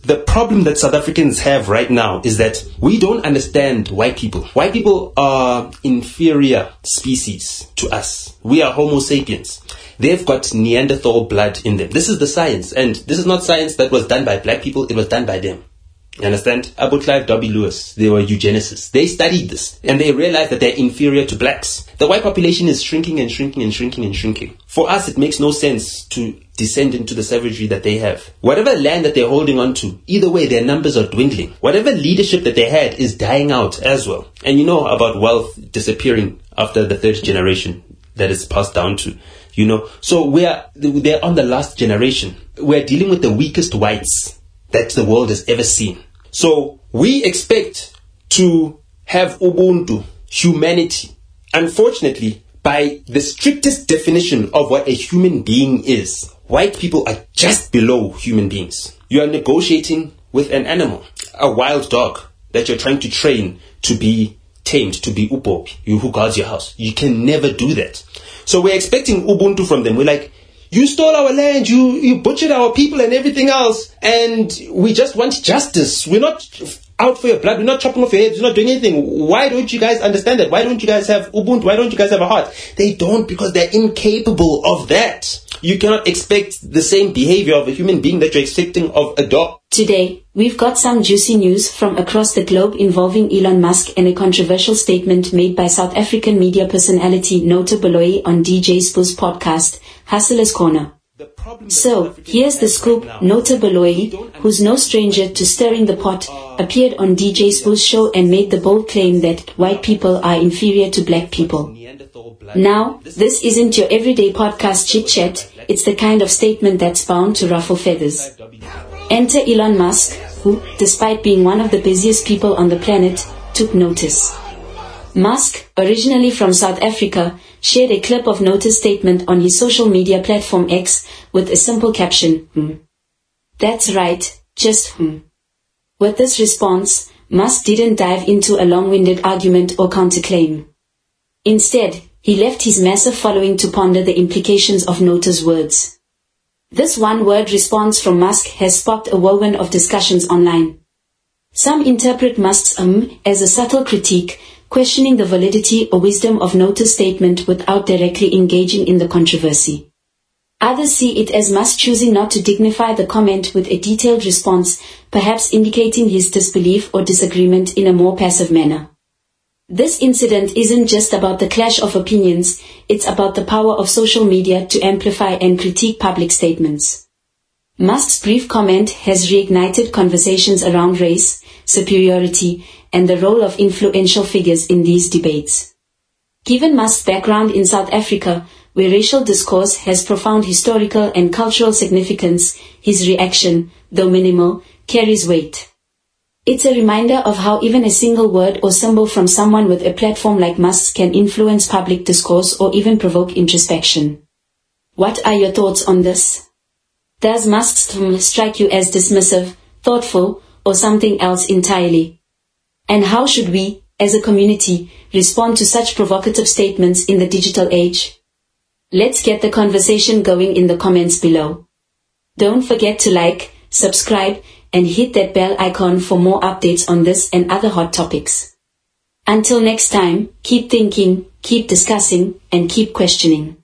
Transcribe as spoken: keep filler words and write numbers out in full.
The problem that South Africans have right now is that we don't understand white people. White people are inferior species to us. We are Homo sapiens. They've got Neanderthal blood in them. This is the science. And this is not science that was done by black people. It was done by them. You understand? Abu Clive W. Lewis, they were eugenicists. They studied this and they realized that they're inferior to blacks. The white population is shrinking and shrinking and shrinking and shrinking. For us, it makes no sense to descend into the savagery that they have. Whatever land that they're holding on to, either way, their numbers are dwindling. Whatever leadership that they had is dying out as well. And you know about wealth disappearing after the third generation that is passed down to, you know. So we're, they're on the last generation. We're dealing with the weakest whites that the world has ever seen. So we expect to have Ubuntu, humanity. Unfortunately, by the strictest definition of what a human being is, white people are just below human beings. You are negotiating with an animal, a wild dog that you're trying to train to be tamed, to be upopi, you who guards your house. You can never do that. So we're expecting Ubuntu from them. We're like, you stole our land, you, you butchered our people and everything else, and we just want justice. We're not out for your blood. We're not chopping off your heads. We're not doing anything. Why don't you guys understand that? Why don't you guys have Ubuntu? Why don't you guys have a heart? They don't, because they're incapable of that. You cannot expect the same behavior of a human being that you're expecting of a dog. Today, we've got some juicy news from across the globe involving Elon Musk and a controversial statement made by South African media personality Nota Baloyi on D J Spu's podcast, Hustler's Corner. So, here's the scoop. Nota Baloyi, who's no stranger to stirring the pot, appeared on D J Spu's show and made the bold claim that white people are inferior to black people. Now, this isn't your everyday podcast chit-chat, it's the kind of statement that's bound to ruffle feathers. Enter Elon Musk, who, despite being one of the busiest people on the planet, took notice. Musk, originally from South Africa, shared a clip of Nota's statement on his social media platform X with a simple caption, hmm. That's right, just hmm. With this response, Musk didn't dive into a long-winded argument or counterclaim. Instead, he left his massive following to ponder the implications of Nota's words. This one-word response from Musk has sparked a whirlwind of discussions online. Some interpret Musk's um as a subtle critique, questioning the validity or wisdom of Nota's statement without directly engaging in the controversy. Others see it as Musk choosing not to dignify the comment with a detailed response, perhaps indicating his disbelief or disagreement in a more passive manner. This incident isn't just about the clash of opinions, it's about the power of social media to amplify and critique public statements. Musk's brief comment has reignited conversations around race, superiority, and the role of influential figures in these debates. Given Musk's background in South Africa, where racial discourse has profound historical and cultural significance, his reaction, though minimal, carries weight. It's a reminder of how even a single word or symbol from someone with a platform like Musk can influence public discourse or even provoke introspection. What are your thoughts on this? Does Musk's tone strike you as dismissive, thoughtful, or something else entirely? And how should we, as a community, respond to such provocative statements in the digital age? Let's get the conversation going in the comments below. Don't forget to like, subscribe, and hit that bell icon for more updates on this and other hot topics. Until next time, keep thinking, keep discussing, and keep questioning.